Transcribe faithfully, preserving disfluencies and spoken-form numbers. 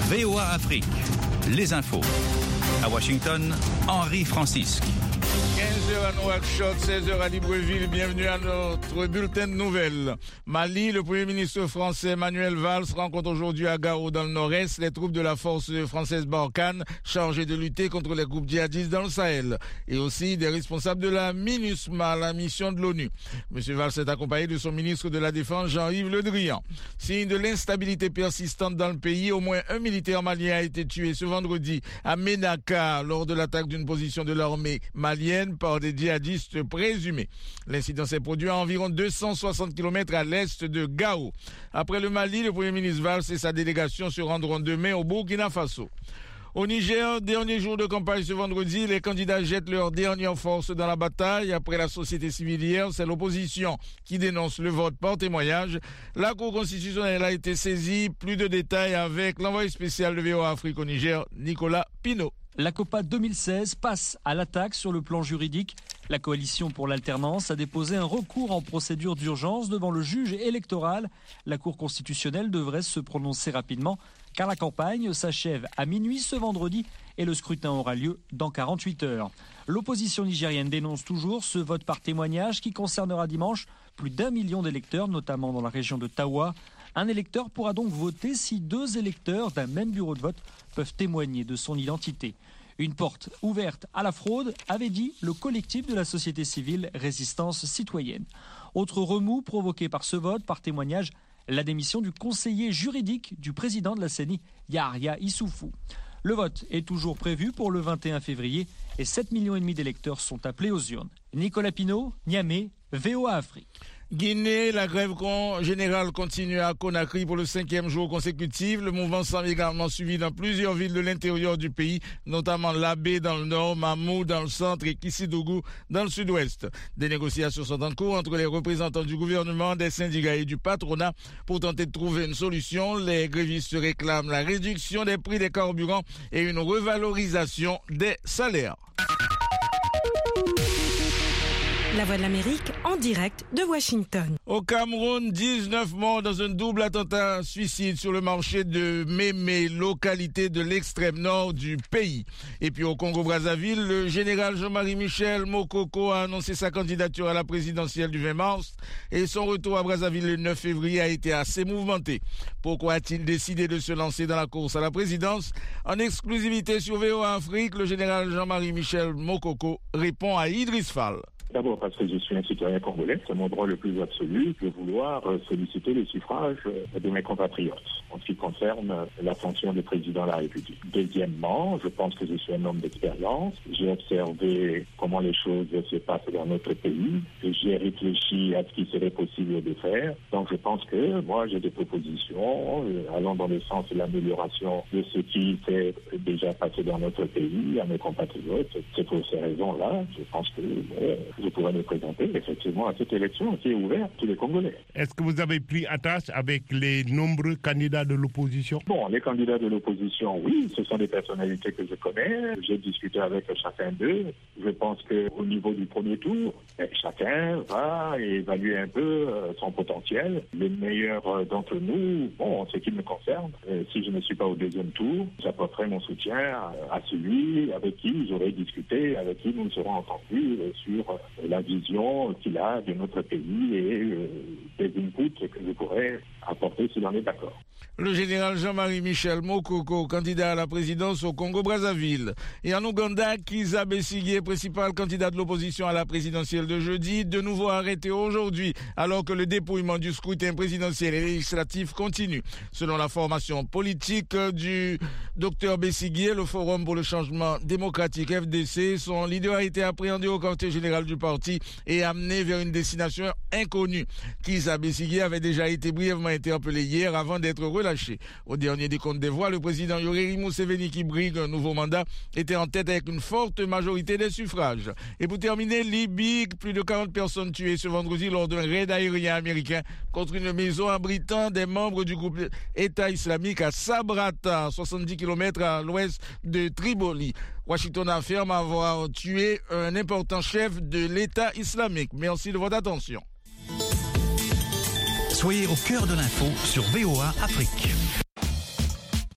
V O A Afrique, les infos. À Washington, Henri Francisque. quinze heures à Nouakchott, seize heures à Libreville. Bienvenue à notre bulletin de nouvelles. Mali, le Premier ministre français Manuel Valls rencontre aujourd'hui à Gao dans le nord-est les troupes de la force française Barkhane chargées de lutter contre les groupes djihadistes dans le Sahel et aussi des responsables de la MINUSMA, la mission de l'ONU. Monsieur Valls est accompagné de son ministre de la Défense Jean-Yves Le Drian. Signe de l'instabilité persistante dans le pays, au moins un militaire malien a été tué ce vendredi à Ménaka lors de l'attaque d'une position de l'armée malienne par des djihadistes présumés. L'incident s'est produit à environ deux cent soixante kilomètres à l'est de Gao. Après le Mali, le Premier ministre Valls et sa délégation se rendront demain au Burkina Faso. Au Niger, dernier jour de campagne ce vendredi, les candidats jettent leur dernière force dans la bataille. Après la société civile hier, c'est l'opposition qui dénonce le vote par témoignage. La Cour constitutionnelle a été saisie. Plus de détails avec l'envoyé spécial de V O A Afrique au Niger, Nicolas Pinault. La COPA deux mille seize passe à l'attaque sur le plan juridique. La coalition pour l'alternance a déposé un recours en procédure d'urgence devant le juge électoral. La Cour constitutionnelle devrait se prononcer rapidement car la campagne s'achève à minuit ce vendredi et le scrutin aura lieu dans quarante-huit heures. L'opposition nigérienne dénonce toujours ce vote par témoignage qui concernera dimanche plus d'un million d'électeurs, notamment dans la région de Tawa. Un électeur pourra donc voter si deux électeurs d'un même bureau de vote peuvent témoigner de son identité. Une porte ouverte à la fraude, avait dit le collectif de la société civile Résistance citoyenne. Autre remous provoqué par ce vote par témoignage, la démission du conseiller juridique du président de la C E N I, Yahya Issoufou. Le vote est toujours prévu pour le vingt et un février et sept millions et demi d'électeurs sont appelés aux urnes. Nicolas Pinault, Niamey, V O A Afrique. Guinée, la grève générale continue à Conakry pour le cinquième jour consécutif. Le mouvement semble également suivi dans plusieurs villes de l'intérieur du pays, notamment Labé dans le nord, Mamou dans le centre et Kissidougou dans le sud-ouest. Des négociations sont en cours entre les représentants du gouvernement, des syndicats et du patronat pour tenter de trouver une solution. Les grévistes réclament la réduction des prix des carburants et une revalorisation des salaires. La Voix de l'Amérique en direct de Washington. Au Cameroun, dix-neuf morts dans un double attentat suicide sur le marché de Mémé, localité de l'extrême nord du pays. Et puis au Congo-Brazzaville, le général Jean-Marie Michel Mokoko a annoncé sa candidature à la présidentielle du vingt mars et son retour à Brazzaville le neuf février a été assez mouvementé. Pourquoi a-t-il décidé de se lancer dans la course à la présidence? En exclusivité sur V O A Afrique, le général Jean-Marie Michel Mokoko répond à Idriss Fall. D'abord parce que je suis un citoyen congolais, c'est mon droit le plus absolu de vouloir solliciter le suffrage de mes compatriotes en ce qui concerne la fonction de président de la République. Deuxièmement, je pense que je suis un homme d'expérience. J'ai observé comment les choses se passent dans notre pays. J'ai réfléchi à ce qui serait possible de faire. Donc je pense que moi j'ai des propositions allant dans le sens de l'amélioration de ce qui s'est déjà passé dans notre pays à mes compatriotes. C'est pour ces raisons-là, je pense que euh, je pourrais me présenter effectivement à cette élection qui est ouverte à tous les Congolais. Est-ce que vous avez pris attache avec les nombreux candidats de l'opposition? Bon, les candidats de l'opposition, oui, ce sont des personnalités que je connais. J'ai discuté avec chacun d'eux. Je pense qu'au niveau du premier tour, chacun va évaluer un peu son potentiel. Les meilleurs d'entre nous, bon, en ce qui me concerne, si je ne suis pas au deuxième tour, j'apporterai mon soutien à celui avec qui j'aurai discuté, avec qui nous nous serons entendus sur la vision qu'il a de notre pays et euh, des inputs que je pourrais apporter s'il en est d'accord. Le général Jean-Marie Michel Mokoko, candidat à la présidence au Congo-Brazzaville. Et en Ouganda, Kizza Besigye, principal candidat de l'opposition à la présidentielle de jeudi, de nouveau arrêté aujourd'hui, alors que le dépouillement du scrutin présidentiel et législatif continue. Selon la formation politique du docteur Besigye, le Forum pour le changement démocratique F D C, son leader a été appréhendé au quartier général du parti et amené vers une destination inconnue. Kizza Besigye avait déjà été brièvement interpellé hier avant d'être relâché. Au dernier décompte des voix, le président Yoweri Museveni, qui brigue un nouveau mandat, était en tête avec une forte majorité des suffrages. Et pour terminer, Libye, plus de quarante personnes tuées ce vendredi lors d'un raid aérien américain contre une maison abritant des membres du groupe État islamique à Sabrata, soixante-dix kilomètres à l'ouest de Tripoli. Washington affirme avoir tué un important chef de l'État islamique. Merci de votre attention. Soyez au cœur de l'info sur V O A Afrique.